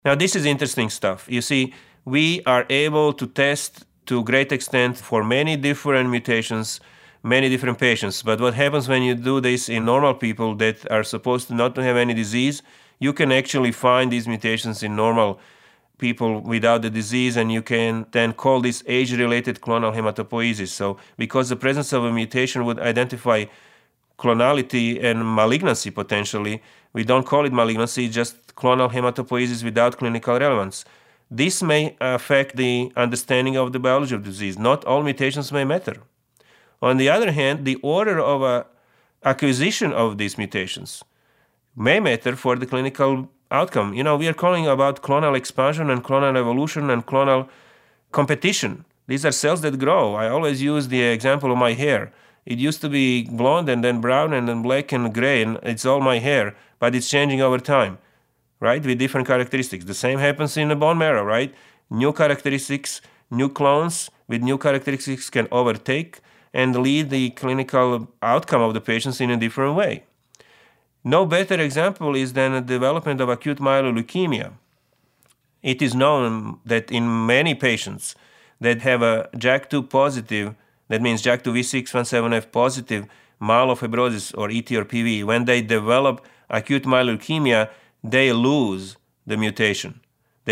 Now, this is interesting stuff. You see, we are able to test to a great extent for many different mutations, many different patients. But what happens when you do this in normal people that are supposed to not to have any disease, you can actually find these mutations in normal people without the disease, and you can then call this age-related clonal hematopoiesis. So because the presence of a mutation would identify clonality and malignancy potentially, we don't call it malignancy, just clonal hematopoiesis without clinical relevance. This may affect the understanding of the biology of disease. Not all mutations may matter. On the other hand, the order of acquisition of these mutations may matter for the clinical outcome. We are calling about clonal expansion and clonal evolution and clonal competition. These are cells that grow. I always use the example of my hair. It used to be blonde and then brown and then black and gray, and it's all my hair, but it's changing over time, right, with different characteristics. The same happens in the bone marrow, right? New characteristics, new clones with new characteristics can overtake and lead the clinical outcome of the patients in a different way. No better example is than the development of acute myeloid leukemia. It is known that in many patients that have a JAK2 positive, that means JAK2 V617F positive myelofibrosis or ET or PV, when they develop acute myeloid leukemia, they lose the mutation.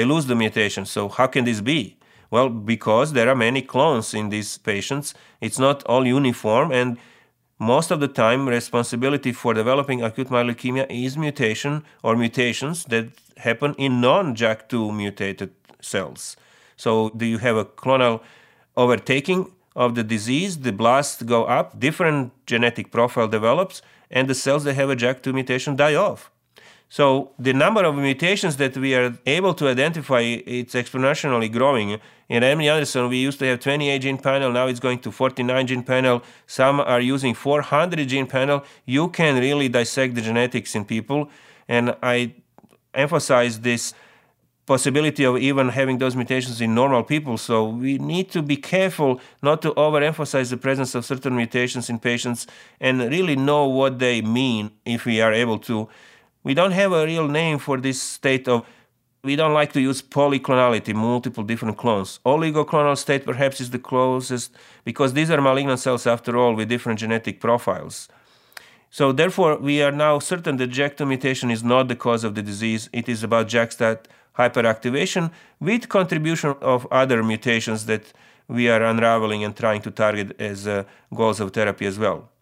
So how can this be? Well, because there are many clones in these patients. It's not all uniform, and most of the time, responsibility for developing acute myeloid leukemia is mutation or mutations that happen in non-JAK2 mutated cells. So do you have a clonal overtaking of the disease? The blasts go up, different genetic profile develops, and the cells that have a JAK2 mutation die off. So the number of mutations that we are able to identify, it's exponentially growing. In MD Anderson, we used to have 28 gene panel. Now it's going to 49 gene panel. Some are using 400 gene panel. You can really dissect the genetics in people. And I emphasize this possibility of even having those mutations in normal people. So we need to be careful not to overemphasize the presence of certain mutations in patients and really know what they mean if we are able to. We don't have a real name for this state of, we don't like to use polyclonality, multiple different clones. Oligoclonal state perhaps is the closest, because these are malignant cells after all with different genetic profiles. So therefore, we are now certain that JAK2 mutation is not the cause of the disease. It is about JAK-STAT hyperactivation with contribution of other mutations that we are unraveling and trying to target as goals of therapy as well.